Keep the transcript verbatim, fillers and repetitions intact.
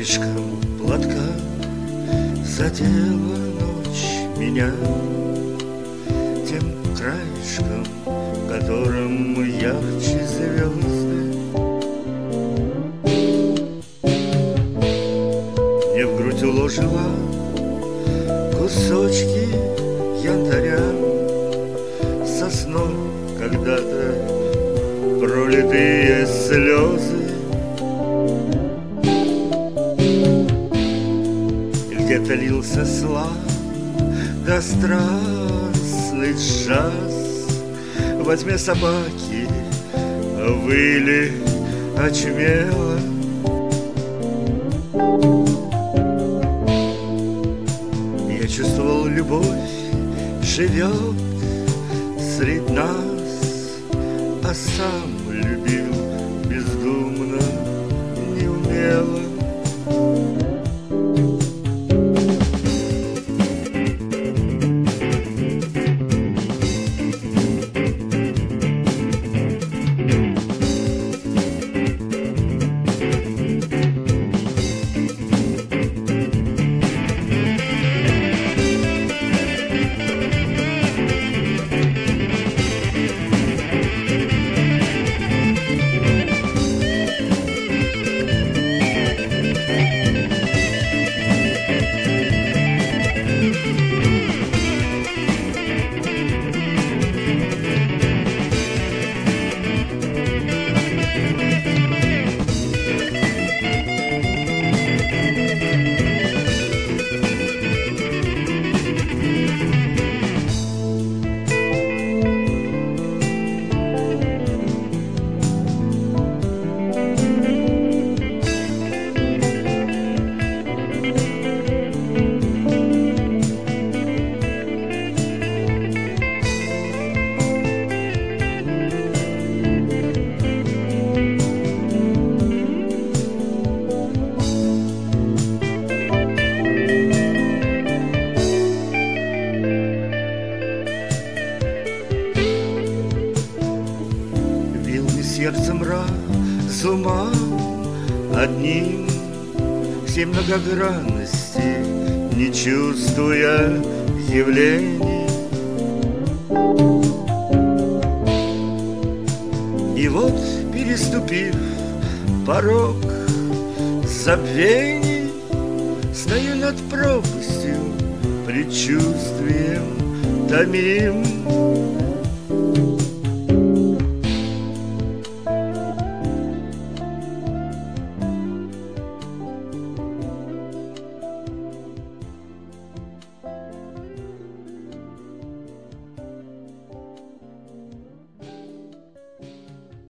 краешком платка задела ночь меня, тем краешком, которым ярче звезды. Мне в грудь уложила кусочки янтаря, сосной когда-то пролитые слезы. И где-то лился сладко страстный джаз, во тьме собаки выли очумело. Я чувствовал, любовь живет среди нас, а сам любил бездумно, неумело. Сердцем разумом одним, всей многогранности, не чувствуя явлений. И вот, переступив порог забвений, стою над пропастью предчувствием томим.